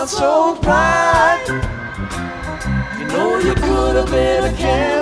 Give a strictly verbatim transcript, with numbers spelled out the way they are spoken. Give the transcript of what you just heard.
so bright. You know you could have been a candle